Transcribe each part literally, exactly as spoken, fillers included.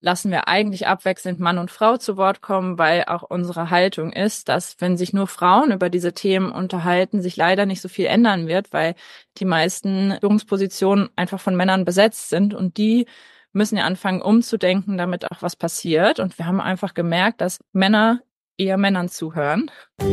lassen wir eigentlich abwechselnd Mann und Frau zu Wort kommen, weil auch unsere Haltung ist, dass wenn sich nur Frauen über diese Themen unterhalten, sich leider nicht so viel ändern wird, weil die meisten Führungspositionen einfach von Männern besetzt sind und die müssen ja anfangen umzudenken, damit auch was passiert. Und wir haben einfach gemerkt, dass Männer eher Männern zuhören.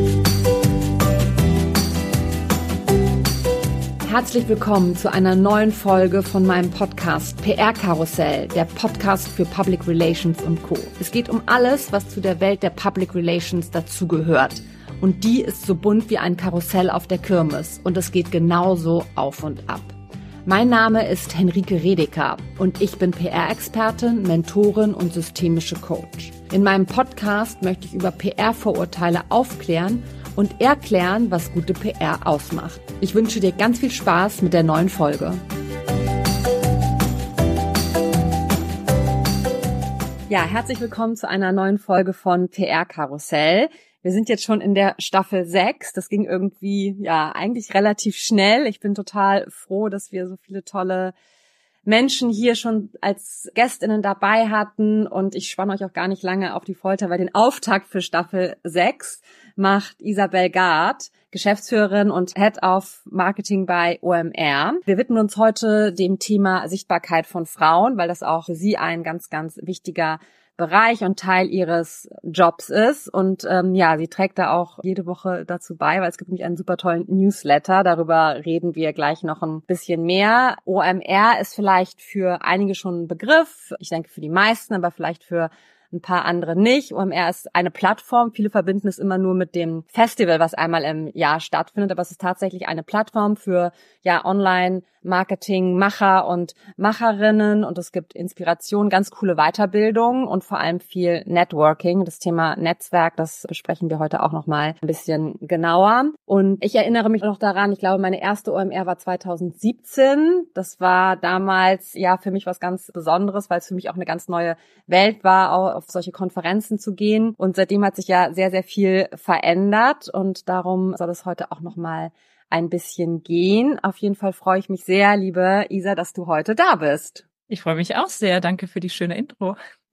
Herzlich willkommen zu einer neuen Folge von meinem Podcast P R-Karussell, der Podcast für Public Relations und Co. Es geht um alles, was zu der Welt der Public Relations dazugehört. Und die ist so bunt wie ein Karussell auf der Kirmes. Und es geht genauso auf und ab. Mein Name ist Henrike Redeker und ich bin P R-Expertin, Mentorin und systemische Coach. In meinem Podcast möchte ich über P R-Vorurteile aufklären und erklären, was gute P R ausmacht. Ich wünsche dir ganz viel Spaß mit der neuen Folge. Ja, herzlich willkommen zu einer neuen Folge von P R-Karussell. Wir sind jetzt schon in der Staffel sechs. Das ging irgendwie, ja, eigentlich relativ schnell. Ich bin total froh, dass wir so viele tolle Menschen hier schon als GästInnen dabei hatten. Und ich spanne euch auch gar nicht lange auf die Folter, weil den Auftakt für Staffel sechs macht Isabel Gard, Geschäftsführerin und Head of Marketing bei O M R. Wir widmen uns heute dem Thema Sichtbarkeit von Frauen, weil das auch für sie ein ganz, ganz wichtiger Bereich und Teil ihres Jobs ist. Und ähm, ja, sie trägt da auch jede Woche dazu bei, weil es gibt nämlich einen super tollen Newsletter. Darüber reden wir gleich noch ein bisschen mehr. O M R ist vielleicht für einige schon ein Begriff. Ich denke für die meisten, aber vielleicht für ein paar andere nicht. O M R ist eine Plattform. Viele verbinden es immer nur mit dem Festival, was einmal im Jahr stattfindet. Aber es ist tatsächlich eine Plattform für ja Online-Marketing-Macher und Macherinnen. Und es gibt Inspiration, ganz coole Weiterbildung und vor allem viel Networking. Das Thema Netzwerk, das besprechen wir heute auch nochmal ein bisschen genauer. Und ich erinnere mich noch daran, ich glaube, meine erste O M R war zweitausendsiebzehn. Das war damals ja für mich was ganz Besonderes, weil es für mich auch eine ganz neue Welt war, auch auf solche Konferenzen zu gehen. Und seitdem hat sich ja sehr, sehr viel verändert. Und darum soll es heute auch nochmal ein bisschen gehen. Auf jeden Fall freue ich mich sehr, liebe Isa, dass du heute da bist. Ich freue mich auch sehr. Danke für die schöne Intro.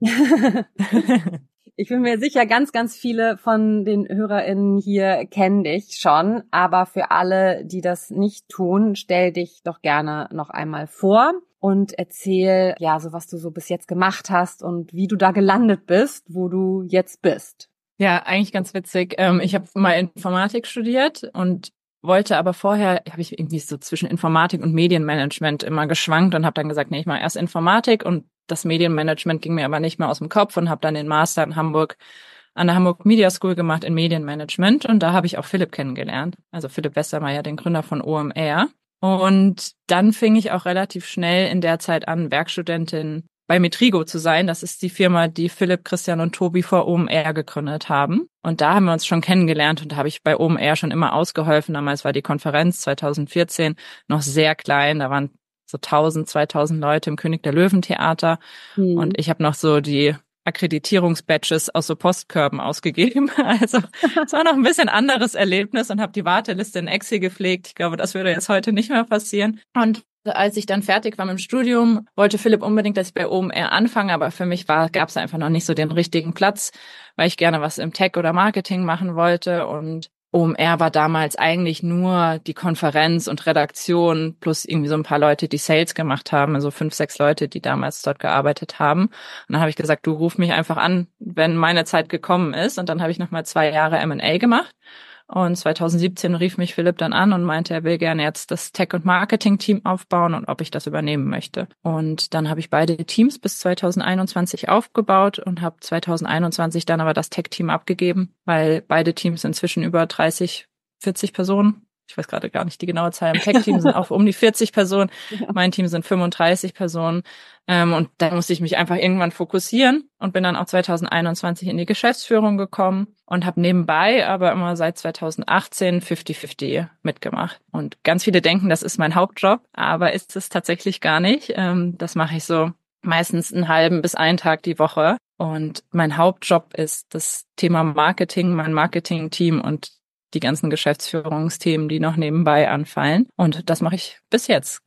Ich bin mir sicher, ganz, ganz viele von den HörerInnen hier kennen dich schon. Aber für alle, die das nicht tun, stell dich doch gerne noch einmal vor und erzähl, ja, so was du so bis jetzt gemacht hast und wie du da gelandet bist, wo du jetzt bist. Ja, eigentlich ganz witzig. Ich habe mal Informatik studiert und wollte aber vorher, habe ich irgendwie so zwischen Informatik und Medienmanagement immer geschwankt und habe dann gesagt, nee, ich mache erst Informatik und das Medienmanagement ging mir aber nicht mehr aus dem Kopf und habe dann den Master in Hamburg an der Hamburg Media School gemacht in Medienmanagement und da habe ich auch Philipp kennengelernt, also Philipp Westermeier, den Gründer von O M R. Und dann fing ich auch relativ schnell in der Zeit an, Werkstudentin bei Metrigo zu sein. Das ist die Firma, die Philipp, Christian und Tobi vor O M R gegründet haben. Und da haben wir uns schon kennengelernt und da habe ich bei O M R schon immer ausgeholfen. Damals war die Konferenz zweitausendvierzehn noch sehr klein. Da waren so tausend, zweitausend Leute im König der Löwen Theater. Mhm. Und ich habe noch so die Akkreditierungsbadges aus so Postkörben ausgegeben. Also es war noch ein bisschen anderes Erlebnis und habe die Warteliste in Excel gepflegt. Ich glaube, das würde jetzt heute nicht mehr passieren. Und als ich dann fertig war mit dem Studium, wollte Philipp unbedingt, dass ich bei O M R anfange, aber für mich war, gab es einfach noch nicht so den richtigen Platz, weil ich gerne was im Tech oder Marketing machen wollte. Und O M R war damals eigentlich nur die Konferenz und Redaktion plus irgendwie so ein paar Leute, die Sales gemacht haben, also fünf, sechs Leute, die damals dort gearbeitet haben. Und dann habe ich gesagt, du ruf mich einfach an, wenn meine Zeit gekommen ist. Und dann habe ich nochmal zwei Jahre M und A gemacht. Und zweitausendsiebzehn rief mich Philipp dann an und meinte, er will gerne jetzt das Tech- und Marketing-Team aufbauen und ob ich das übernehmen möchte. Und dann habe ich beide Teams bis zweitausendeinundzwanzig aufgebaut und habe zweitausendeinundzwanzig dann aber das Tech-Team abgegeben, weil beide Teams inzwischen über dreißig, vierzig Personen, ich weiß gerade gar nicht die genaue Zahl, im Tech-Team sind auch um die vierzig Personen, ja. Mein Team sind fünfunddreißig Personen. Ähm, und da musste ich mich einfach irgendwann fokussieren und bin dann auch zweitausendeinundzwanzig in die Geschäftsführung gekommen und habe nebenbei aber immer seit zweitausendachtzehn fünfzig fünfzig mitgemacht. Und ganz viele denken, das ist mein Hauptjob, aber ist es tatsächlich gar nicht. Ähm, das mache ich so meistens einen halben bis einen Tag die Woche. Und mein Hauptjob ist das Thema Marketing, mein Marketing-Team und die ganzen Geschäftsführungsthemen, die noch nebenbei anfallen. Und das mache ich bis jetzt, genau.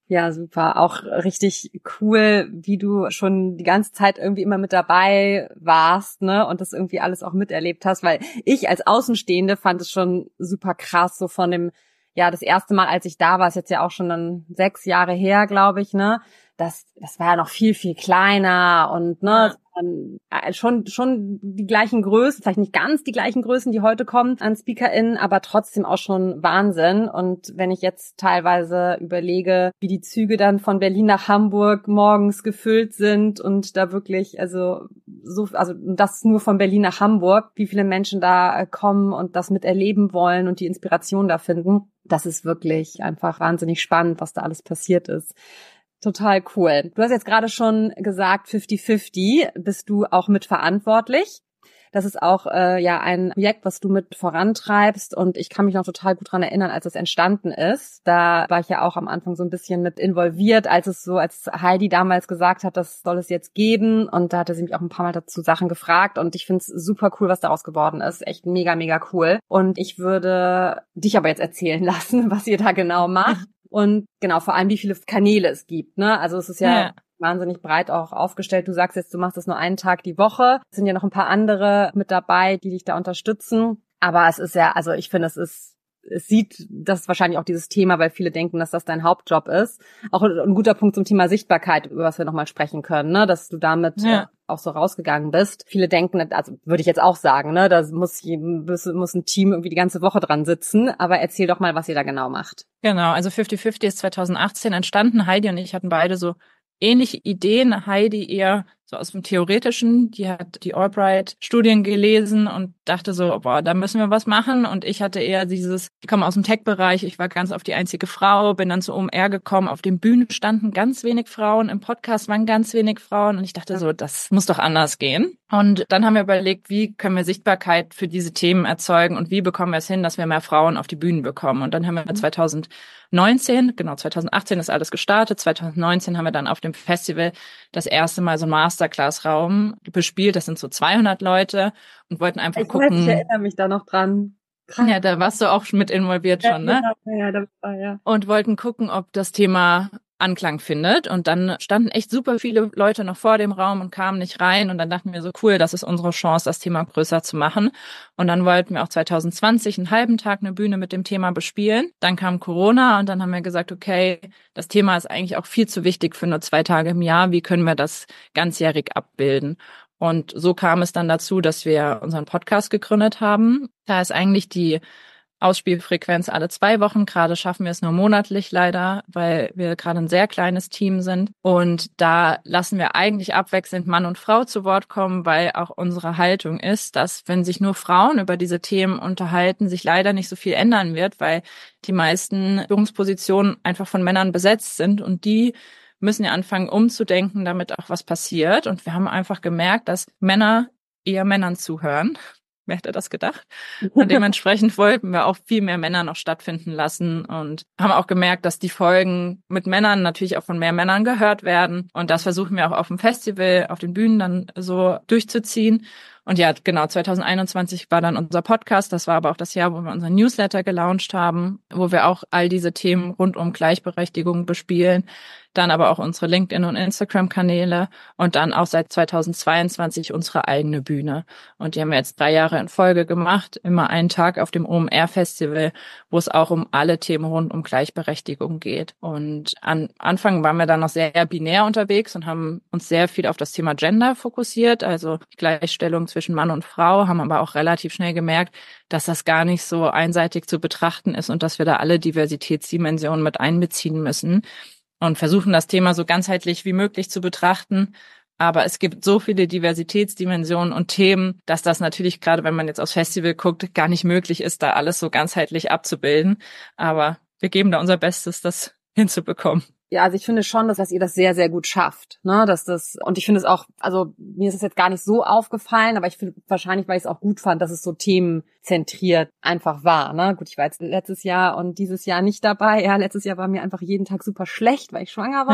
Ja, super. Auch richtig cool, wie du schon die ganze Zeit irgendwie immer mit dabei warst, ne, und das irgendwie alles auch miterlebt hast, weil ich als Außenstehende fand es schon super krass, so von dem, ja, das erste Mal, als ich da war, ist jetzt ja auch schon dann sechs Jahre her, glaube ich, ne, das, das war ja noch viel, viel kleiner und, ne, ja. schon, schon die gleichen Größen, vielleicht nicht ganz die gleichen Größen, die heute kommen an SpeakerInnen, aber trotzdem auch schon Wahnsinn. Und wenn ich jetzt teilweise überlege, wie die Züge dann von Berlin nach Hamburg morgens gefüllt sind und da wirklich, also, so, also, das nur von Berlin nach Hamburg, wie viele Menschen da kommen und das miterleben wollen und die Inspiration da finden, das ist wirklich einfach wahnsinnig spannend, was da alles passiert ist. Total cool. Du hast jetzt gerade schon gesagt, fünfzig fünfzig bist du auch mitverantwortlich. Das ist auch äh, ja ein Projekt, was du mit vorantreibst und ich kann mich noch total gut dran erinnern, als es entstanden ist. Da war ich ja auch am Anfang so ein bisschen mit involviert, als es so, als Heidi damals gesagt hat, das soll es jetzt geben und da hatte sie mich auch ein paar Mal dazu Sachen gefragt und ich finde es super cool, was daraus geworden ist. Echt mega, mega cool. Und ich würde dich aber jetzt erzählen lassen, was ihr da genau macht. Und genau, vor allem, wie viele Kanäle es gibt, ne? Also es ist ja, ja wahnsinnig breit auch aufgestellt. Du sagst jetzt, du machst das nur einen Tag die Woche. Es sind ja noch ein paar andere mit dabei, die dich da unterstützen. Aber es ist ja, also ich finde, es ist, es sieht, das ist wahrscheinlich auch dieses Thema, weil viele denken, dass das dein Hauptjob ist. Auch ein guter Punkt zum Thema Sichtbarkeit, über was wir nochmal sprechen können, ne? Dass du damit ja. äh, auch so rausgegangen bist. Viele denken, also würde ich jetzt auch sagen, ne? Da muss, muss, muss ein Team irgendwie die ganze Woche dran sitzen. Aber erzähl doch mal, was ihr da genau macht. Genau, also fünfzig fünfzig ist zwanzig achtzehn entstanden. Heidi und ich hatten beide so ähnliche Ideen. Heidi eher so aus dem Theoretischen, die hat die Albright-Studien gelesen und dachte so, boah, da müssen wir was machen. Und ich hatte eher dieses, ich komme aus dem Tech-Bereich, ich war ganz oft die einzige Frau, bin dann zu O M R gekommen, auf den Bühnen standen ganz wenig Frauen, im Podcast waren ganz wenig Frauen und ich dachte so, das muss doch anders gehen. Und dann haben wir überlegt, wie können wir Sichtbarkeit für diese Themen erzeugen und wie bekommen wir es hin, dass wir mehr Frauen auf die Bühnen bekommen. Und dann haben wir zwanzig neunzehn, genau zwanzig achtzehn ist alles gestartet, zwanzig neunzehn haben wir dann auf dem Festival das erste Mal so ein Masterclass-Raum bespielt, das sind so zweihundert Leute und wollten einfach ich gucken. Weiß, ich erinnere mich da noch dran. Krass. Ja, da warst du auch mit involviert ja, schon, ne? Ja, ja, da war, ja. Und wollten gucken, ob das Thema Anklang findet. Und dann standen echt super viele Leute noch vor dem Raum und kamen nicht rein. Und dann dachten wir so, cool, das ist unsere Chance, das Thema größer zu machen. Und dann wollten wir auch zwanzig zwanzig einen halben Tag eine Bühne mit dem Thema bespielen. Dann kam Corona und dann haben wir gesagt, okay, das Thema ist eigentlich auch viel zu wichtig für nur zwei Tage im Jahr. Wie können wir das ganzjährig abbilden? Und so kam es dann dazu, dass wir unseren Podcast gegründet haben. Da ist eigentlich die Ausspielfrequenz alle zwei Wochen. Gerade schaffen wir es nur monatlich leider, weil wir gerade ein sehr kleines Team sind. Und da lassen wir eigentlich abwechselnd Mann und Frau zu Wort kommen, weil auch unsere Haltung ist, dass wenn sich nur Frauen über diese Themen unterhalten, sich leider nicht so viel ändern wird, weil die meisten Führungspositionen einfach von Männern besetzt sind und die müssen ja anfangen umzudenken, damit auch was passiert. Und wir haben einfach gemerkt, dass Männer eher Männern zuhören. Wer hätte das gedacht? Und dementsprechend wollten wir auch viel mehr Männer noch stattfinden lassen und haben auch gemerkt, dass die Folgen mit Männern natürlich auch von mehr Männern gehört werden. Und das versuchen wir auch auf dem Festival, auf den Bühnen dann so durchzuziehen. Und ja, genau, zwanzig einundzwanzig war dann unser Podcast. Das war aber auch das Jahr, wo wir unseren Newsletter gelauncht haben, wo wir auch all diese Themen rund um Gleichberechtigung bespielen. Dann aber auch unsere LinkedIn- und Instagram-Kanäle und dann auch seit zweitausendzweiundzwanzig unsere eigene Bühne. Und die haben wir jetzt drei Jahre in Folge gemacht, immer einen Tag auf dem O M R-Festival, wo es auch um alle Themen rund um Gleichberechtigung geht. Und an Anfang waren wir dann noch sehr binär unterwegs und haben uns sehr viel auf das Thema Gender fokussiert, also die Gleichstellung zwischen Mann und Frau, haben aber auch relativ schnell gemerkt, dass das gar nicht so einseitig zu betrachten ist und dass wir da alle Diversitätsdimensionen mit einbeziehen müssen. Und versuchen das Thema so ganzheitlich wie möglich zu betrachten. Aber es gibt so viele Diversitätsdimensionen und Themen, dass das natürlich gerade, wenn man jetzt aufs Festival guckt, gar nicht möglich ist, da alles so ganzheitlich abzubilden. Aber wir geben da unser Bestes, das hinzubekommen. Ja, also ich finde schon, dass, dass ihr das sehr, sehr gut schafft, ne, dass das, und ich finde es auch, also mir ist es jetzt gar nicht so aufgefallen, aber ich finde wahrscheinlich, weil ich es auch gut fand, dass es so themenzentriert einfach war, ne. Gut, ich war jetzt letztes Jahr und dieses Jahr nicht dabei. Ja, letztes Jahr war mir einfach jeden Tag super schlecht, weil ich schwanger war.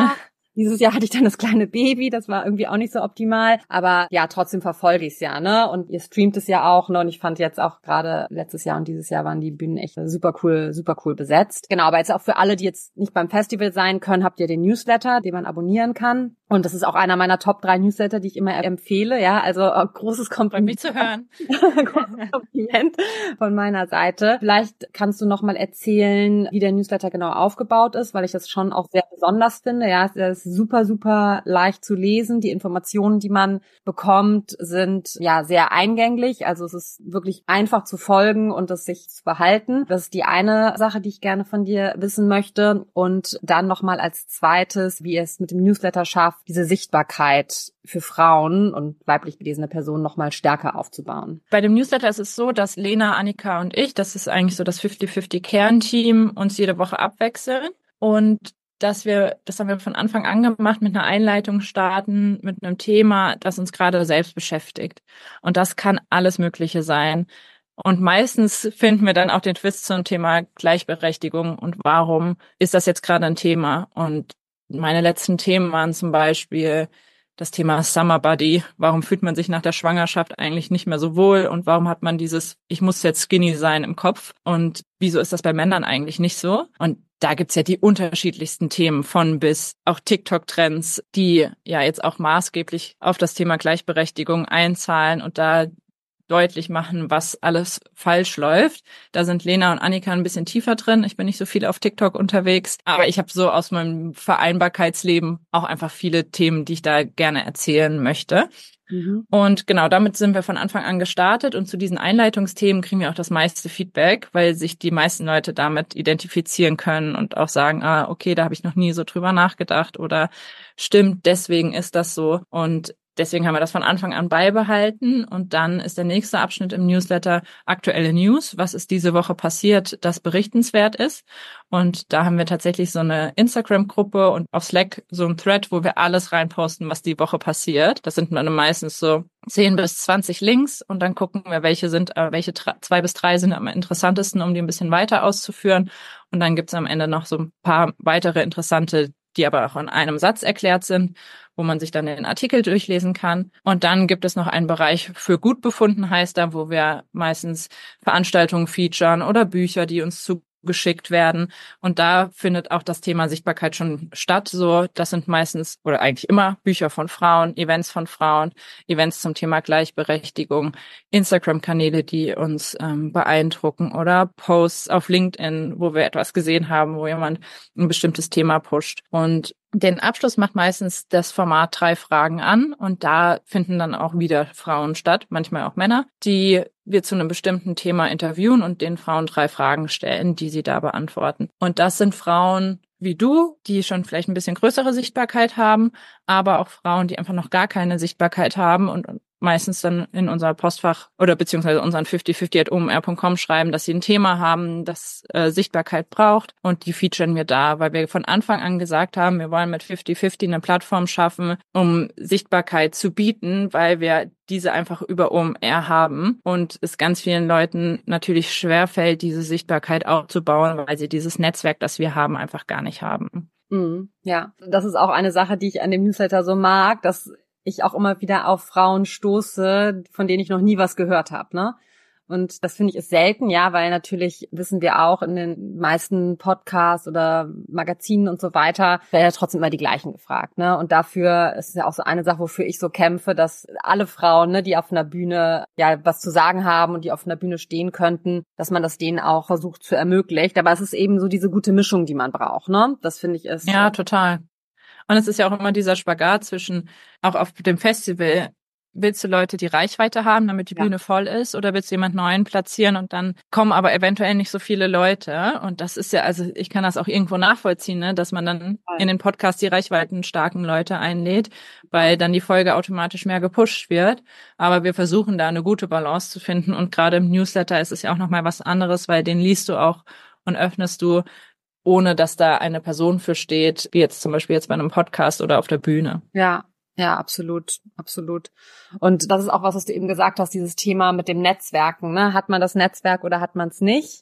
Dieses Jahr hatte ich dann das kleine Baby, das war irgendwie auch nicht so optimal. Aber ja, trotzdem verfolge ich es ja, ne? Und ihr streamt es ja auch, ne? Und ich fand jetzt auch gerade letztes Jahr und dieses Jahr waren die Bühnen echt super cool, super cool besetzt. Genau, aber jetzt auch für alle, die jetzt nicht beim Festival sein können, habt ihr den Newsletter, den man abonnieren kann. Und das ist auch einer meiner Top drei Newsletter, die ich immer empfehle, ja. Also äh, großes Kompliment. Freut mich zu hören. Großes Kompliment von meiner Seite. Vielleicht kannst du noch mal erzählen, wie der Newsletter genau aufgebaut ist, weil ich das schon auch sehr besonders finde. Ja, es ist super, super leicht zu lesen. Die Informationen, die man bekommt, sind ja sehr eingänglich. Also es ist wirklich einfach zu folgen und es sich zu behalten. Das ist die eine Sache, die ich gerne von dir wissen möchte. Und dann noch mal als zweites, wie ihr es mit dem Newsletter schafft, diese Sichtbarkeit für Frauen und weiblich gelesene Personen noch mal stärker aufzubauen. Bei dem Newsletter ist es so, dass Lena, Annika und ich, das ist eigentlich so das fifty fifty Kernteam, uns jede Woche abwechseln und dass wir, das haben wir von Anfang an gemacht, mit einer Einleitung starten, mit einem Thema, das uns gerade selbst beschäftigt. Und das kann alles Mögliche sein. Und meistens finden wir dann auch den Twist zum Thema Gleichberechtigung und warum ist das jetzt gerade ein Thema? Und meine letzten Themen waren zum Beispiel das Thema Summer Body. Warum fühlt man sich nach der Schwangerschaft eigentlich nicht mehr so wohl? Und warum hat man dieses, ich muss jetzt skinny sein im Kopf? Und wieso ist das bei Männern eigentlich nicht so? Und da gibt's ja die unterschiedlichsten Themen von bis, auch TikTok-Trends, die ja jetzt auch maßgeblich auf das Thema Gleichberechtigung einzahlen und da deutlich machen, was alles falsch läuft. Da sind Lena und Annika ein bisschen tiefer drin. Ich bin nicht so viel auf TikTok unterwegs, aber ich habe so aus meinem Vereinbarkeitsleben auch einfach viele Themen, die ich da gerne erzählen möchte. Mhm. Und genau, damit sind wir von Anfang an gestartet und zu diesen Einleitungsthemen kriegen wir auch das meiste Feedback, weil sich die meisten Leute damit identifizieren können und auch sagen, ah, okay, da habe ich noch nie so drüber nachgedacht oder stimmt, deswegen ist das so. Und deswegen haben wir das von Anfang an beibehalten und dann ist der nächste Abschnitt im Newsletter aktuelle News. Was ist diese Woche passiert, das berichtenswert ist? Und da haben wir tatsächlich so eine Instagram-Gruppe und auf Slack so ein Thread, wo wir alles reinposten, was die Woche passiert. Das sind dann meistens so zehn bis zwanzig Links und dann gucken wir, welche sind, welche zwei bis drei sind am interessantesten, um die ein bisschen weiter auszuführen. Und dann gibt's am Ende noch so ein paar weitere interessante, die aber auch in einem Satz erklärt sind, wo man sich dann den Artikel durchlesen kann. Und dann gibt es noch einen Bereich für gut befunden, heißt da, wo wir meistens Veranstaltungen featuren oder Bücher, die uns zugeschickt werden. Und da findet auch das Thema Sichtbarkeit schon statt. So, das sind meistens oder eigentlich immer Bücher von Frauen, Events von Frauen, Events zum Thema Gleichberechtigung, Instagram-Kanäle, die uns ähm, beeindrucken oder Posts auf LinkedIn, wo wir etwas gesehen haben, wo jemand ein bestimmtes Thema pusht. Und den Abschluss macht meistens das Format drei Fragen an und da finden dann auch wieder Frauen statt, manchmal auch Männer, die wir zu einem bestimmten Thema interviewen und den Frauen drei Fragen stellen, die sie da beantworten. Und das sind Frauen wie du, die schon vielleicht ein bisschen größere Sichtbarkeit haben, aber auch Frauen, die einfach noch gar keine Sichtbarkeit haben und meistens dann in unser Postfach oder beziehungsweise unseren fifty fifty at o m r punkt com schreiben, dass sie ein Thema haben, das äh, Sichtbarkeit braucht und die featuren wir da, weil wir von Anfang an gesagt haben, wir wollen mit fifty fifty eine Plattform schaffen, um Sichtbarkeit zu bieten, weil wir diese einfach über O M R haben und es ganz vielen Leuten natürlich schwerfällt, diese Sichtbarkeit aufzubauen, weil sie dieses Netzwerk, das wir haben, einfach gar nicht haben. Mm, ja, das ist auch eine Sache, die ich an dem Newsletter so mag, dass ich auch immer wieder auf Frauen stoße, von denen ich noch nie was gehört habe, ne? Und das finde ich ist selten, ja, weil natürlich wissen wir auch in den meisten Podcasts oder Magazinen und so weiter, werden ja trotzdem immer die gleichen gefragt, ne? Und dafür ist es ja auch so eine Sache, wofür ich so kämpfe, dass alle Frauen, ne, die auf einer Bühne ja was zu sagen haben und die auf einer Bühne stehen könnten, dass man das denen auch versucht zu ermöglichen. Aber es ist eben so diese gute Mischung, die man braucht, ne? Das finde ich ist. Ja, total. Und es ist ja auch immer dieser Spagat zwischen, auch auf dem Festival, willst du Leute, die Reichweite haben, damit die ja. Bühne voll ist, oder willst du jemand Neuen platzieren und dann kommen aber eventuell nicht so viele Leute? Und das ist ja, also ich kann das auch irgendwo nachvollziehen, ne, dass man dann in den Podcast die reichweitenstarken Leute einlädt, weil dann die Folge automatisch mehr gepusht wird. Aber wir versuchen da eine gute Balance zu finden und gerade im Newsletter ist es ja auch nochmal was anderes, weil den liest du auch und öffnest du, ohne dass da eine Person für steht, wie jetzt zum Beispiel jetzt bei einem Podcast oder auf der Bühne. Ja, ja, absolut, absolut. Und das ist auch was, was du eben gesagt hast, dieses Thema mit dem Netzwerken, ne? Hat man das Netzwerk oder hat man es nicht, ja?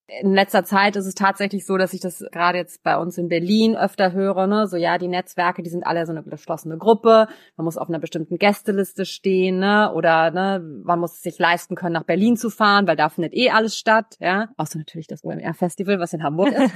In letzter Zeit ist es tatsächlich so, dass ich das gerade jetzt bei uns in Berlin öfter höre, ne, so ja, die Netzwerke, die sind alle so eine geschlossene Gruppe, man muss auf einer bestimmten Gästeliste stehen, ne, oder ne, man muss es sich leisten können, nach Berlin zu fahren, weil da findet eh alles statt, ja, außer natürlich das O M R-Festival, was in Hamburg ist.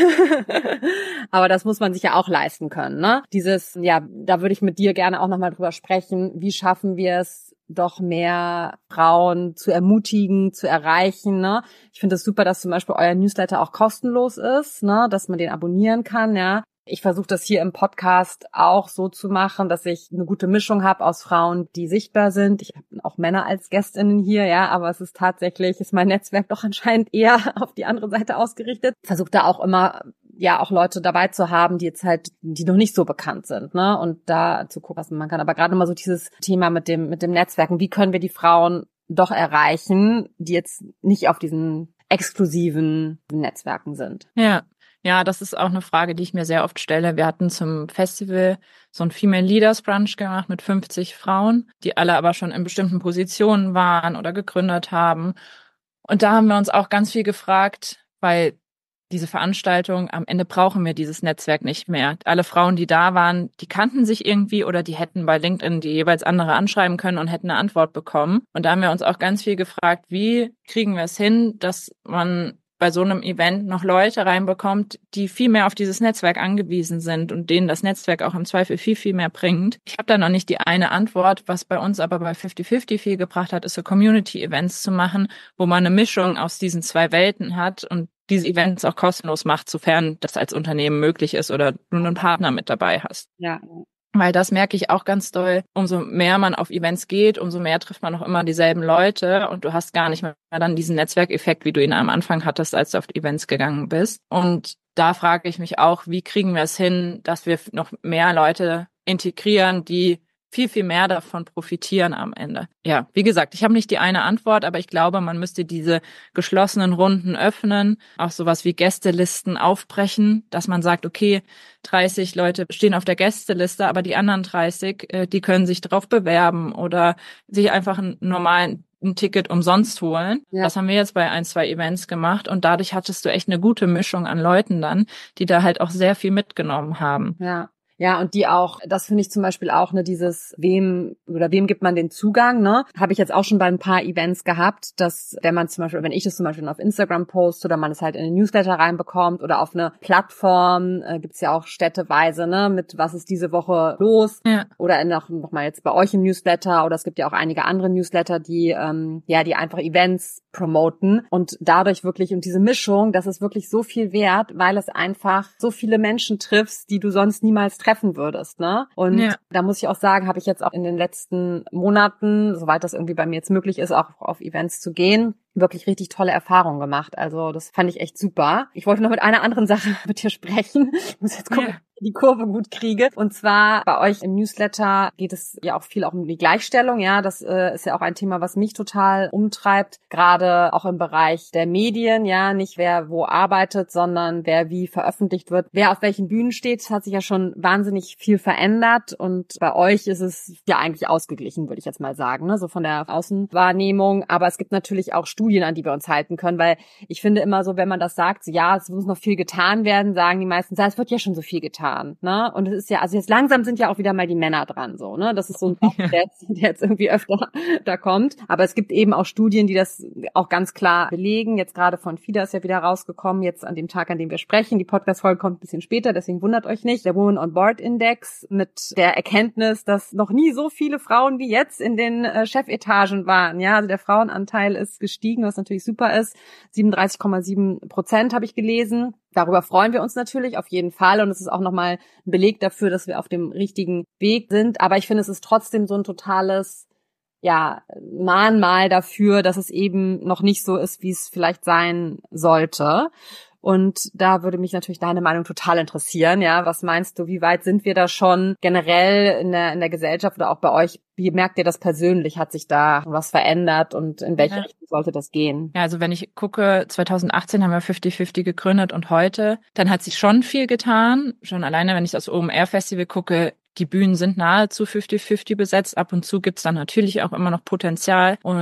Aber das muss man sich ja auch leisten können, ne? Dieses, ja, da würde ich mit dir gerne auch nochmal drüber sprechen, wie schaffen wir es, doch mehr Frauen zu ermutigen, zu erreichen, ne? Ich finde es super, dass zum Beispiel euer Newsletter auch kostenlos ist, ne? Dass man den abonnieren kann, ja. Ich versuche das hier im Podcast auch so zu machen, dass ich eine gute Mischung habe aus Frauen, die sichtbar sind. Ich habe auch Männer als GästInnen hier, ja, aber es ist tatsächlich, ist mein Netzwerk doch anscheinend eher auf die andere Seite ausgerichtet. Ich versuche da auch immer, ja, auch Leute dabei zu haben, die jetzt halt, die noch nicht so bekannt sind, ne, und da zu gucken, was man kann. Aber gerade immer so dieses Thema mit dem, mit dem Netzwerken, wie können wir die Frauen doch erreichen, die jetzt nicht auf diesen exklusiven Netzwerken sind. Ja. Ja, das ist auch eine Frage, die ich mir sehr oft stelle. Wir hatten zum Festival so ein Female Leaders Brunch gemacht mit fünfzig Frauen, die alle aber schon in bestimmten Positionen waren oder gegründet haben. Und da haben wir uns auch ganz viel gefragt, weil diese Veranstaltung, am Ende brauchen wir dieses Netzwerk nicht mehr. Alle Frauen, die da waren, die kannten sich irgendwie oder die hätten bei LinkedIn die jeweils andere anschreiben können und hätten eine Antwort bekommen. Und da haben wir uns auch ganz viel gefragt, wie kriegen wir es hin, dass man bei so einem Event noch Leute reinbekommt, die viel mehr auf dieses Netzwerk angewiesen sind und denen das Netzwerk auch im Zweifel viel, viel mehr bringt. Ich habe da noch nicht die eine Antwort. Was bei uns aber bei fifty fifty viel gebracht hat, ist so Community-Events zu machen, wo man eine Mischung aus diesen zwei Welten hat und diese Events auch kostenlos macht, sofern das als Unternehmen möglich ist oder du einen Partner mit dabei hast. Ja. Weil das merke ich auch ganz doll. Umso mehr man auf Events geht, umso mehr trifft man auch immer dieselben Leute und du hast gar nicht mehr dann diesen Netzwerkeffekt, wie du ihn am Anfang hattest, als du auf Events gegangen bist. Und da frage ich mich auch, wie kriegen wir es hin, dass wir noch mehr Leute integrieren, die viel, viel mehr davon profitieren am Ende. Ja, wie gesagt, ich habe nicht die eine Antwort, aber ich glaube, man müsste diese geschlossenen Runden öffnen, auch sowas wie Gästelisten aufbrechen, dass man sagt, okay, dreißig Leute stehen auf der Gästeliste, aber die anderen dreißig, äh, die können sich drauf bewerben oder sich einfach einen normalen ein Ticket umsonst holen. Ja. Das haben wir jetzt bei ein, zwei Events gemacht und dadurch hattest du echt eine gute Mischung an Leuten dann, die da halt auch sehr viel mitgenommen haben. Ja. Ja, und die auch, das finde ich zum Beispiel auch, ne, dieses, wem oder wem gibt man den Zugang, ne? Habe ich jetzt auch schon bei ein paar Events gehabt, dass, wenn man zum Beispiel, wenn ich das zum Beispiel auf Instagram poste oder man es halt in den Newsletter reinbekommt oder auf eine Plattform, äh, gibt's ja auch städteweise, ne, mit was ist diese Woche los, ja. Oder noch, noch mal jetzt bei euch im Newsletter oder es gibt ja auch einige andere Newsletter, die, ähm, ja, die einfach Events promoten und dadurch wirklich, und diese Mischung, das ist wirklich so viel wert, weil es einfach so viele Menschen trifft, die du sonst niemals treffen würdest, ne? Und ja. Da muss ich auch sagen, habe ich jetzt auch in den letzten Monaten, soweit das irgendwie bei mir jetzt möglich ist, auch auf Events zu gehen, wirklich richtig tolle Erfahrungen gemacht. Also das fand ich echt super. Ich wollte noch mit einer anderen Sache mit dir sprechen. Ich muss jetzt gucken, ja. die Kurve gut kriege. Und zwar bei euch im Newsletter geht es ja auch viel auch um die Gleichstellung. Ja, das äh, ist ja auch ein Thema, was mich total umtreibt. Gerade auch im Bereich der Medien. Ja, nicht wer wo arbeitet, sondern wer wie veröffentlicht wird. Wer auf welchen Bühnen steht, das hat sich ja schon wahnsinnig viel verändert. Und bei euch ist es ja eigentlich ausgeglichen, würde ich jetzt mal sagen, ne? So von der Außenwahrnehmung. Aber es gibt natürlich auch Studien, an die wir uns halten können, weil ich finde immer so, wenn man das sagt, so, ja, es muss noch viel getan werden, sagen die meisten, ja, es wird ja schon so viel getan, ne? Und es ist ja, also jetzt langsam sind ja auch wieder mal die Männer dran, so, ne? Das ist so ein Punkt, der, jetzt, der jetzt irgendwie öfter da kommt. Aber es gibt eben auch Studien, die das auch ganz klar belegen. Jetzt gerade von FIDA ist ja wieder rausgekommen, jetzt an dem Tag, an dem wir sprechen. Die Podcast-Folge kommt ein bisschen später, deswegen wundert euch nicht. Der Women on Board Index mit der Erkenntnis, dass noch nie so viele Frauen wie jetzt in den äh, Chefetagen waren, ja? Also der Frauenanteil ist gestiegen, was natürlich super ist. siebenunddreißig Komma sieben Prozent habe ich gelesen. Darüber freuen wir uns natürlich auf jeden Fall und es ist auch nochmal ein Beleg dafür, dass wir auf dem richtigen Weg sind. Aber ich finde, es ist trotzdem so ein totales, ja, Mahnmal dafür, dass es eben noch nicht so ist, wie es vielleicht sein sollte. Und da würde mich natürlich deine Meinung total interessieren, ja. Was meinst du, wie weit sind wir da schon generell in der, in der Gesellschaft oder auch bei euch? Wie merkt ihr das persönlich? Hat sich da was verändert und in welche ja. Richtung sollte das gehen? Ja, also wenn ich gucke, zwanzig achtzehn haben wir fifty fifty gegründet und heute, dann hat sich schon viel getan. Schon alleine, wenn ich das O M R-Festival gucke, die Bühnen sind nahezu fifty fifty besetzt. Ab und zu gibt's dann natürlich auch immer noch Potenzial. Und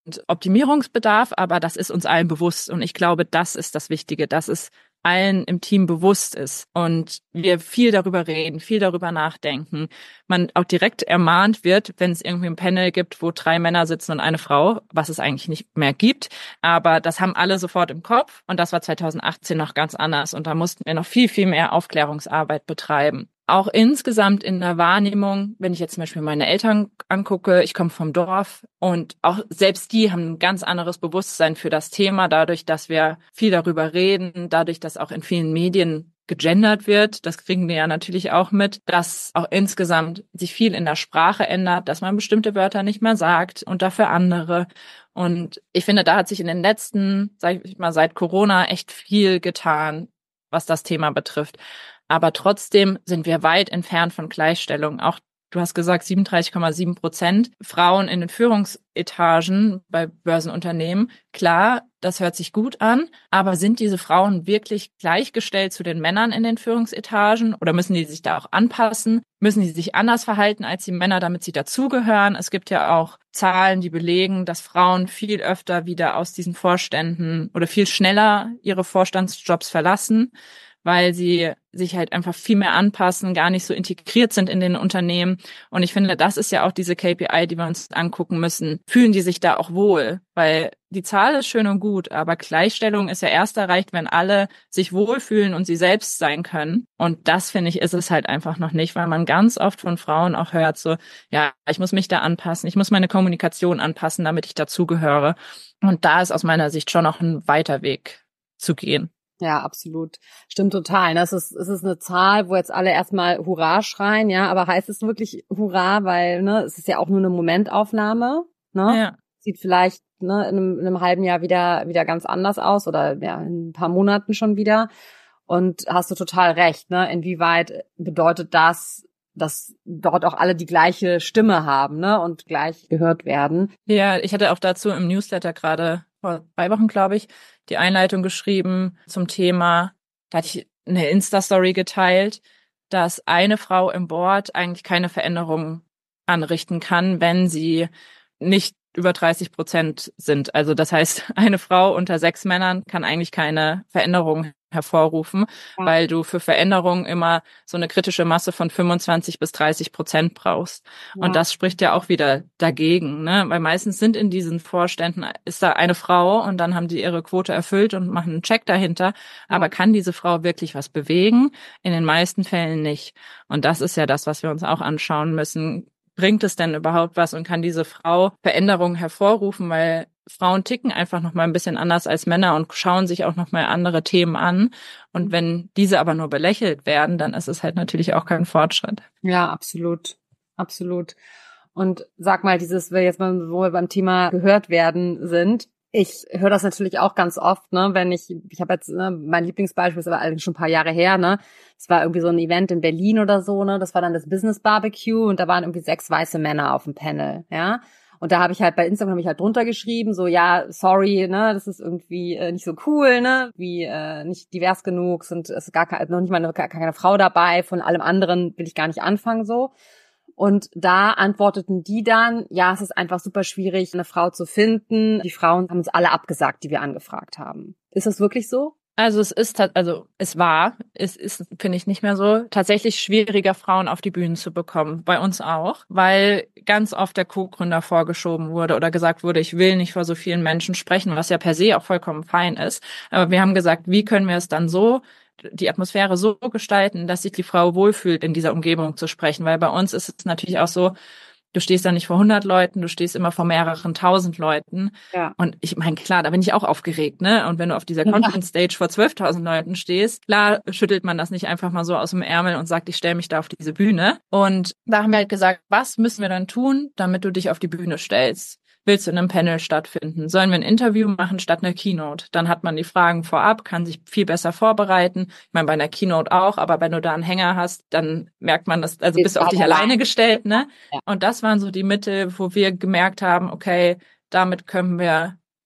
Optimierungsbedarf, aber das ist uns allen bewusst. Und ich glaube, das ist das Wichtige, dass es allen im Team bewusst ist und wir viel darüber reden, viel darüber nachdenken. Man auch direkt ermahnt wird, wenn es irgendwie ein Panel gibt, wo drei Männer sitzen und eine Frau, was es eigentlich nicht mehr gibt. Aber das haben alle sofort im Kopf und das war zwanzig achtzehn noch ganz anders. Und da mussten wir noch viel, viel mehr Aufklärungsarbeit betreiben. Auch insgesamt in der Wahrnehmung, wenn ich jetzt zum Beispiel meine Eltern angucke, ich komme vom Dorf und auch selbst die haben ein ganz anderes Bewusstsein für das Thema, dadurch, dass wir viel darüber reden, dadurch, dass auch in vielen Medien gegendert wird, das kriegen wir ja natürlich auch mit, dass auch insgesamt sich viel in der Sprache ändert, dass man bestimmte Wörter nicht mehr sagt und dafür andere. Und ich finde, da hat sich in den letzten, sag ich mal, seit Corona echt viel getan, was das Thema betrifft. Aber trotzdem sind wir weit entfernt von Gleichstellung. Auch du hast gesagt, siebenunddreißig Komma sieben Prozent Frauen in den Führungsetagen bei Börsenunternehmen. Klar, das hört sich gut an, aber sind diese Frauen wirklich gleichgestellt zu den Männern in den Führungsetagen oder müssen die sich da auch anpassen? Müssen die sich anders verhalten als die Männer, damit sie dazugehören? Es gibt ja auch Zahlen, die belegen, dass Frauen viel öfter wieder aus diesen Vorständen oder viel schneller ihre Vorstandsjobs verlassen, weil sie sich halt einfach viel mehr anpassen, gar nicht so integriert sind in den Unternehmen. Und ich finde, das ist ja auch diese K P I, die wir uns angucken müssen. Fühlen die sich da auch wohl? Weil die Zahl ist schön und gut, aber Gleichstellung ist ja erst erreicht, wenn alle sich wohlfühlen und sie selbst sein können. Und das, finde ich, ist es halt einfach noch nicht, weil man ganz oft von Frauen auch hört so, ja, ich muss mich da anpassen, ich muss meine Kommunikation anpassen, damit ich dazugehöre. Und da ist aus meiner Sicht schon noch ein weiter Weg zu gehen. Ja, absolut. Stimmt total. Das ist, es ist eine Zahl, wo jetzt alle erstmal Hurra schreien, ja, aber heißt es wirklich Hurra, weil, ne, es ist ja auch nur eine Momentaufnahme, ne? Ja. Sieht vielleicht, ne, in einem, in einem halben Jahr wieder, wieder ganz anders aus oder, ja, in ein paar Monaten schon wieder. Und hast du total recht, ne? Inwieweit bedeutet das, dass dort auch alle die gleiche Stimme haben, ne, und gleich gehört werden? Ja, ich hatte auch dazu im Newsletter gerade vor zwei Wochen, glaube ich, die Einleitung geschrieben zum Thema. Da hatte ich eine Insta-Story geteilt, dass eine Frau im Board eigentlich keine Veränderung anrichten kann, wenn sie nicht über dreißig Prozent sind. Also das heißt, eine Frau unter sechs Männern kann eigentlich keine Veränderung hervorrufen, ja, weil du für Veränderungen immer so eine kritische Masse von fünfundzwanzig bis dreißig Prozent brauchst. Ja. Und das spricht ja auch wieder dagegen, ne? Weil meistens sind in diesen Vorständen, ist da eine Frau und dann haben die ihre Quote erfüllt und machen einen Check dahinter. Ja. Aber kann diese Frau wirklich was bewegen? In den meisten Fällen nicht. Und das ist ja das, was wir uns auch anschauen müssen. Bringt es denn überhaupt was und kann diese Frau Veränderungen hervorrufen, weil Frauen ticken einfach noch mal ein bisschen anders als Männer und schauen sich auch noch mal andere Themen an. Und wenn diese aber nur belächelt werden, dann ist es halt natürlich auch kein Fortschritt. Ja, absolut. Absolut. Und sag mal, dieses, wir jetzt mal, wo wir beim Thema gehört werden sind, ich höre das natürlich auch ganz oft, ne, wenn ich, ich habe jetzt, ne, mein Lieblingsbeispiel ist aber allerdings schon ein paar Jahre her, ne, es war irgendwie so ein Event in Berlin oder so, ne, das war dann das Business Barbecue und da waren irgendwie sechs weiße Männer auf dem Panel, ja, und da habe ich halt bei Instagram hab ich halt drunter geschrieben, so, ja, sorry, ne, das ist irgendwie äh, nicht so cool, ne, wie äh, nicht divers genug, sind ist gar keine, noch nicht mal eine, gar keine Frau dabei, von allem anderen will ich gar nicht anfangen, so. Und da antworteten die dann, ja, es ist einfach super schwierig, eine Frau zu finden. Die Frauen haben uns alle abgesagt, die wir angefragt haben. Ist das wirklich so? Also es ist, also es war, es ist, finde ich, nicht mehr so, tatsächlich schwieriger, Frauen auf die Bühnen zu bekommen. Bei uns auch, weil ganz oft der Co-Gründer vorgeschoben wurde oder gesagt wurde, ich will nicht vor so vielen Menschen sprechen, was ja per se auch vollkommen fein ist. Aber wir haben gesagt, wie können wir es dann so die Atmosphäre so gestalten, dass sich die Frau wohlfühlt, in dieser Umgebung zu sprechen. Weil bei uns ist es natürlich auch so, du stehst da nicht vor hundert Leuten, du stehst immer vor mehreren tausend Leuten. Ja. Und ich meine, klar, da bin ich auch aufgeregt, ne? Und wenn du auf dieser Conference Stage vor zwölftausend Leuten stehst, klar schüttelt man das nicht einfach mal so aus dem Ärmel und sagt, ich stelle mich da auf diese Bühne. Und da haben wir halt gesagt, was müssen wir dann tun, damit du dich auf die Bühne stellst? Willst du in einem Panel stattfinden? Sollen wir ein Interview machen statt einer Keynote? Dann hat man die Fragen vorab, kann sich viel besser vorbereiten. Ich meine, bei einer Keynote auch, aber wenn du da einen Hänger hast, dann merkt man das, also bist du auf dich alleine gestellt, ne? Ja. Und das waren so die Mittel, wo wir gemerkt haben, okay, damit können wir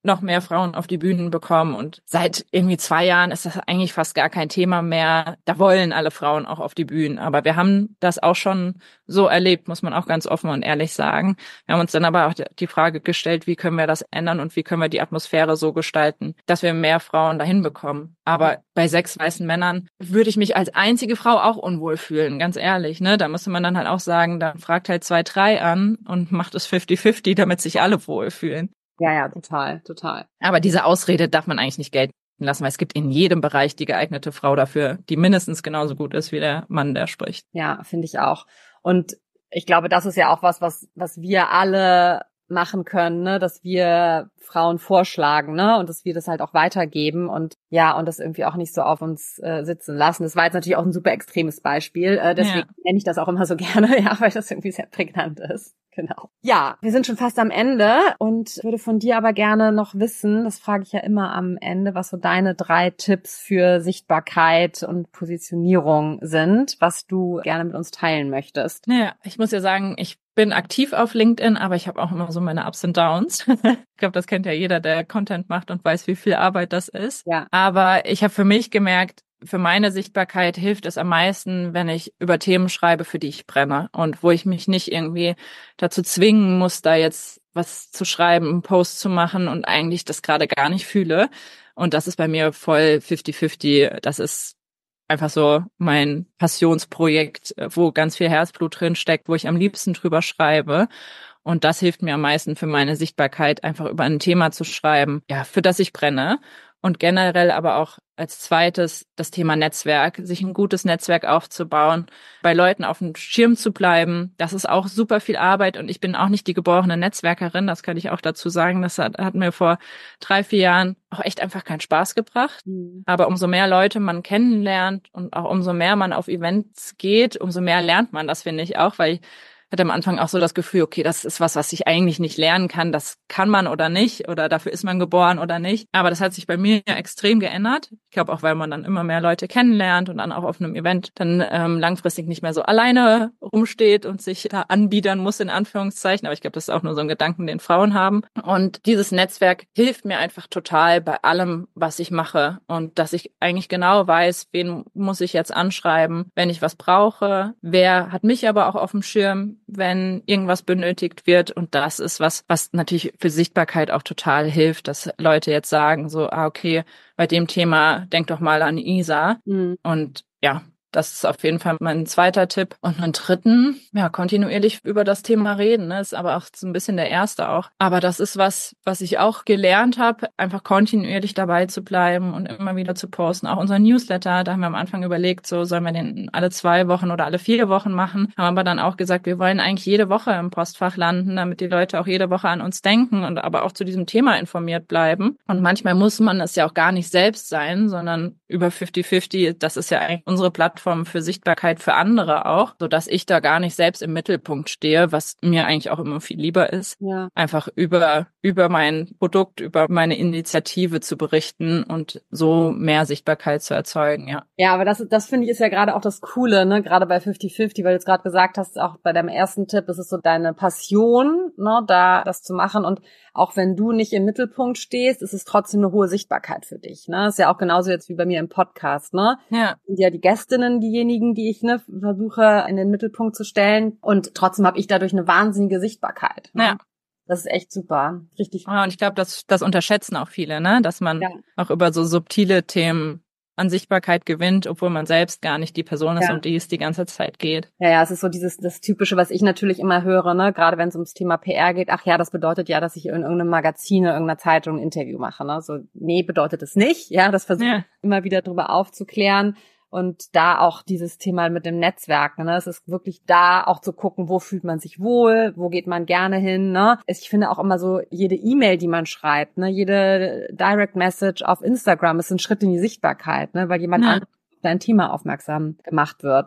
noch mehr Frauen auf die Bühnen bekommen. Und seit irgendwie zwei Jahren ist das eigentlich fast gar kein Thema mehr. Da wollen alle Frauen auch auf die Bühnen. Aber wir haben das auch schon so erlebt, muss man auch ganz offen und ehrlich sagen. Wir haben uns dann aber auch die Frage gestellt, wie können wir das ändern und wie können wir die Atmosphäre so gestalten, dass wir mehr Frauen dahin bekommen. Aber bei sechs weißen Männern würde ich mich als einzige Frau auch unwohl fühlen, ganz ehrlich. Ne? Da müsste man dann halt auch sagen, dann fragt halt zwei, drei an und macht es fünfzig fünfzig, damit sich alle wohlfühlen. Ja, ja, total, total. Aber diese Ausrede darf man eigentlich nicht gelten lassen, weil es gibt in jedem Bereich die geeignete Frau dafür, die mindestens genauso gut ist wie der Mann, der spricht. Ja, finde ich auch. Und ich glaube, das ist ja auch was, was, was wir alle machen können, ne, dass wir Frauen vorschlagen, ne, und dass wir das halt auch weitergeben und ja, und das irgendwie auch nicht so auf uns äh, sitzen lassen. Das war jetzt natürlich auch ein super extremes Beispiel, äh, deswegen ja. nenne ich das auch immer so gerne, ja, weil das irgendwie sehr prägnant ist. Genau. Ja, wir sind schon fast am Ende und würde von dir aber gerne noch wissen, das frage ich ja immer am Ende, was so deine drei Tipps für Sichtbarkeit und Positionierung sind, was du gerne mit uns teilen möchtest. Naja, ich muss ja sagen, ich bin aktiv auf LinkedIn, aber ich habe auch immer so meine Ups und Downs. Ich glaube, das kennt ja jeder, der Content macht und weiß, wie viel Arbeit das ist. Ja. Aber ich habe für mich gemerkt, für meine Sichtbarkeit hilft es am meisten, wenn ich über Themen schreibe, für die ich brenne und wo ich mich nicht irgendwie dazu zwingen muss, da jetzt was zu schreiben, einen Post zu machen und eigentlich das gerade gar nicht fühle. Und das ist bei mir voll fünfzig fünfzig. Das ist einfach so mein Passionsprojekt, wo ganz viel Herzblut drin steckt, wo ich am liebsten drüber schreibe. Und das hilft mir am meisten für meine Sichtbarkeit, einfach über ein Thema zu schreiben, ja, für das ich brenne. Und generell aber auch als zweites das Thema Netzwerk, sich ein gutes Netzwerk aufzubauen, bei Leuten auf dem Schirm zu bleiben. Das ist auch super viel Arbeit und ich bin auch nicht die geborene Netzwerkerin, das kann ich auch dazu sagen. Das hat, hat mir vor drei, vier Jahren auch echt einfach keinen Spaß gebracht. Mhm. Aber umso mehr Leute man kennenlernt und auch umso mehr man auf Events geht, umso mehr lernt man das, finde ich auch, weil ich hatte am Anfang auch so das Gefühl, okay, das ist was, was ich eigentlich nicht lernen kann. Das kann man oder nicht oder dafür ist man geboren oder nicht. Aber das hat sich bei mir extrem geändert. Ich glaube auch, weil man dann immer mehr Leute kennenlernt und dann auch auf einem Event dann ähm, langfristig nicht mehr so alleine rumsteht und sich da anbiedern muss, in Anführungszeichen. Aber ich glaube, das ist auch nur so ein Gedanken, den Frauen haben. Und dieses Netzwerk hilft mir einfach total bei allem, was ich mache. Und dass ich eigentlich genau weiß, wen muss ich jetzt anschreiben, wenn ich was brauche. Wer hat mich aber auch auf dem Schirm, wenn irgendwas benötigt wird. Und das ist was, was natürlich für Sichtbarkeit auch total hilft, dass Leute jetzt sagen so, ah, okay, bei dem Thema denk doch mal an Isa. Mhm. Und ja, das ist auf jeden Fall mein zweiter Tipp. Und einen dritten, ja, kontinuierlich über das Thema reden, ne, ist aber auch so ein bisschen der erste auch. Aber das ist was, was ich auch gelernt habe, einfach kontinuierlich dabei zu bleiben und immer wieder zu posten. Auch unser Newsletter, da haben wir am Anfang überlegt, so sollen wir den alle zwei Wochen oder alle vier Wochen machen. Haben aber dann auch gesagt, wir wollen eigentlich jede Woche im Postfach landen, damit die Leute auch jede Woche an uns denken und aber auch zu diesem Thema informiert bleiben. Und manchmal muss man es ja auch gar nicht selbst sein, sondern über fünfzig fünfzig, das ist ja eigentlich unsere Plattform für Sichtbarkeit für andere auch, so dass ich da gar nicht selbst im Mittelpunkt stehe, was mir eigentlich auch immer viel lieber ist, ja. Einfach über über mein Produkt, über meine Initiative zu berichten und so mehr Sichtbarkeit zu erzeugen, ja. Ja, aber das das finde ich ist ja gerade auch das Coole, ne, gerade bei fünfzig fünfzig, weil du jetzt gerade gesagt hast, auch bei deinem ersten Tipp, es ist so deine Passion, ne, da das zu machen und auch wenn du nicht im Mittelpunkt stehst, ist es trotzdem eine hohe Sichtbarkeit für dich, ne? Ist ja auch genauso jetzt wie bei mir im Podcast, ne? Ja. Sind ja die Gästinnen diejenigen, die ich ne versuche in den Mittelpunkt zu stellen und trotzdem habe ich dadurch eine wahnsinnige Sichtbarkeit. Ne? Ja. Das ist echt super, richtig. Ja, und ich glaube, das das unterschätzen auch viele, ne? Dass man ja. auch über so subtile Themen an Sichtbarkeit gewinnt, obwohl man selbst gar nicht die Person ist, ja. um die es die ganze Zeit geht. Ja, ja, es ist so dieses das Typische, was ich natürlich immer höre, ne, gerade wenn es ums Thema P R geht. Ach ja, das bedeutet ja, dass ich in irgendeinem Magazin, in irgendeiner Zeitung ein Interview mache, ne? So, nee, bedeutet es nicht. Ja, das versuche ich ja. immer wieder drüber aufzuklären. Und da auch dieses Thema mit dem Netzwerk, ne, es ist wirklich da auch zu gucken, wo fühlt man sich wohl, wo geht man gerne hin, ne. Ich finde auch immer so, jede E-Mail, die man schreibt, ne, jede Direct Message auf Instagram ist ein Schritt in die Sichtbarkeit, ne, weil jemand ja. anderes auf dein Thema aufmerksam gemacht wird.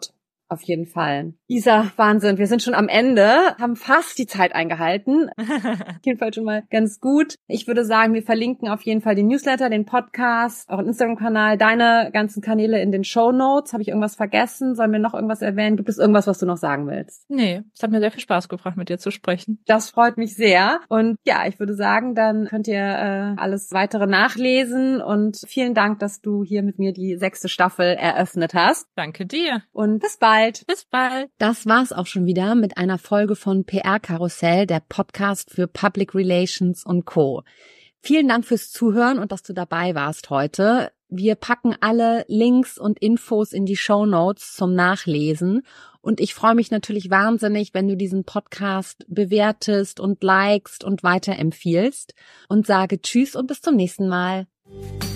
Auf jeden Fall. Isa, Wahnsinn, wir sind schon am Ende, haben fast die Zeit eingehalten. Auf jeden Fall schon mal ganz gut. Ich würde sagen, wir verlinken auf jeden Fall den Newsletter, den Podcast, euren Instagram-Kanal, deine ganzen Kanäle in den Shownotes. Habe ich irgendwas vergessen? Sollen wir noch irgendwas erwähnen? Gibt es irgendwas, was du noch sagen willst? Nee, es hat mir sehr viel Spaß gebracht, mit dir zu sprechen. Das freut mich sehr. Und ja, ich würde sagen, dann könnt ihr äh, alles weitere nachlesen. Und vielen Dank, dass du hier mit mir die sechste Staffel eröffnet hast. Danke dir. Und bis bald. Bis bald. Das war's auch schon wieder mit einer Folge von P R Karussell, der Podcast für Public Relations und Co. Vielen Dank fürs Zuhören und dass du dabei warst heute. Wir packen alle Links und Infos in die Shownotes zum Nachlesen. Und ich freue mich natürlich wahnsinnig, wenn du diesen Podcast bewertest und likest und weiterempfiehlst. Und sage Tschüss und bis zum nächsten Mal.